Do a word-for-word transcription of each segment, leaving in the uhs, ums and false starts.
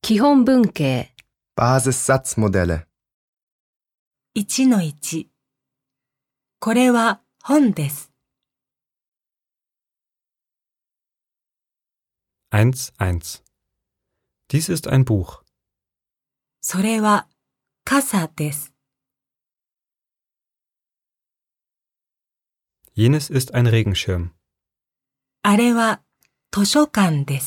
基本文型 Basissatzmodelle いちのいち これは本です。 いちいち Dies ist ein Buch. それは傘です。 Jenes ist ein Regenschirm. あれは図書館です。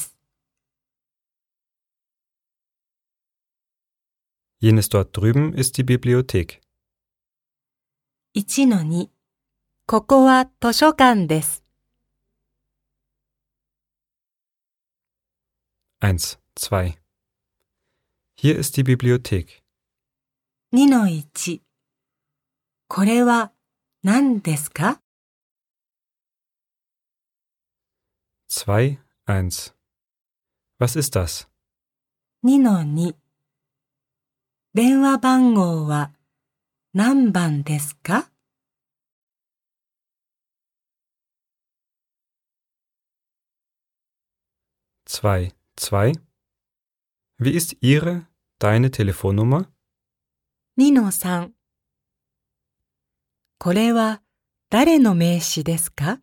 Jenes dort drüben ist die Bibliothek. いちのに ここは図書館です。 いち、に Hier ist die Bibliothek. にのいち これは何ですか？ に、いち Was ist das? にのに 電話番号は何番ですか？ に、に Wie ist Ihre, deine Telefonnummer? にのさん これは誰の名刺ですか？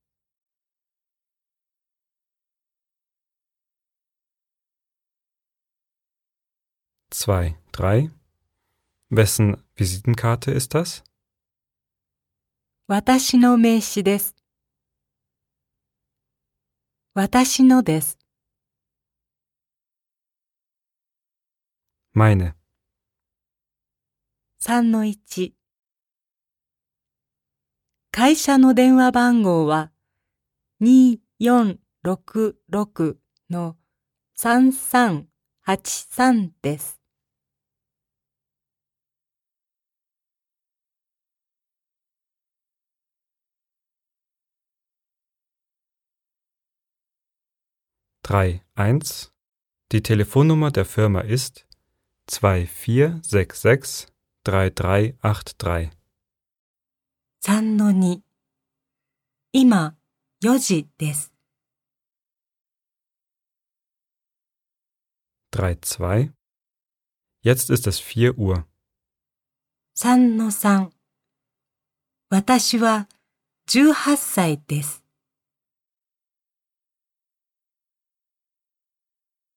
に、さん Wessen Visitenkarte ist das? 私の名刺です。私のです。 Meine. さんのいち 会社の電話番号はによんろくろくのさんさんはちさんです。 drei eins Die Telefonnummer der Firma ist zwei vier sechs sechs drei drei acht drei. さんのに 今よじです。 drei zwei Jetzt ist es vier Uhr. さんのさん 私はじゅうはっさいです。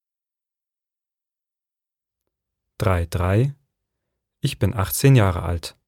drei drei Ich bin achtzehn Jahre alt.